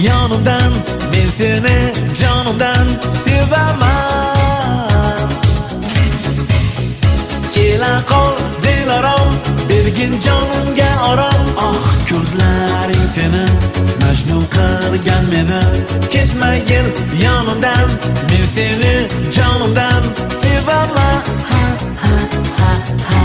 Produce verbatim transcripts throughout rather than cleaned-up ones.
yonimdan, men seni jonimdan sevaman. Kela qol dilarom, bergin jonimga orom. Ah, ko'zlaring seni majnun qilgan meni. Ketmagin yonimdan, men seni jonimdan sevaman. Ha ha ha ha.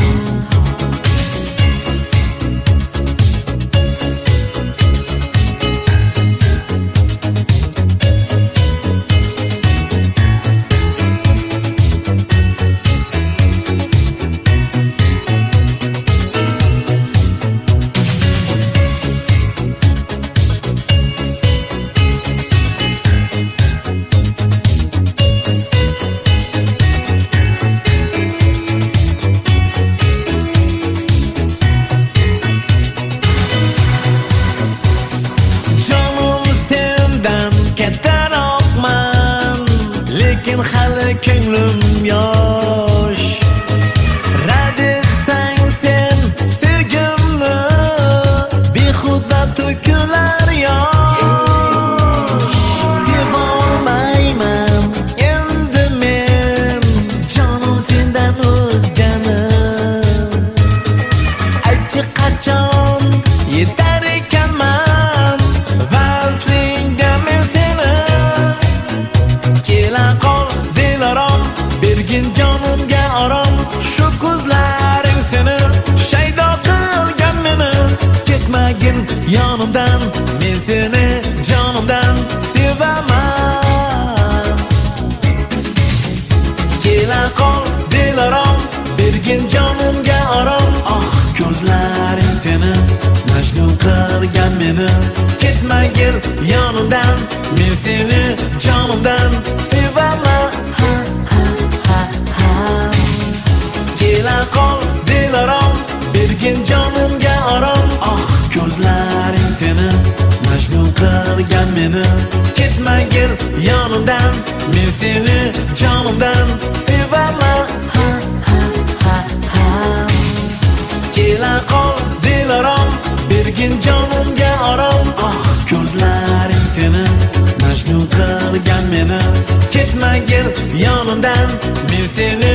Lekin hali ko'nglim yosh. Rad etsang sen sevgimni, behuda to'kilar yosh. Sevolmayman endi men jonim sendan o'zgani. Aytchi qachon yetar ekanman vaslingga men seni. Kela qol dilarom, bergin jonimga orom. Shu ko'zlaring seni shaydo qilgan meni. Ketmagin yonimdan, men seni jonimdan sevaman. Kela qol dilarom, bergin jonimga orom. Ah, ko'zlaring seni majnun qilgan meni. Ketmagin yonimdan, men seni jonimdan sevaman. Ha ha ha ha. Kela qol dilarom, bergin jonimga orom. Ah, ko'zlaring seni majnun qilgan meni. Ketmagin yonimdan, men seni jonimdan sevaman. Ha ha ha ha. Kela qol dilarom, bergin jonimga orom. Ah, ko'zlaring seni majnun qilgan meni. Ketmagin yonimdan, men seni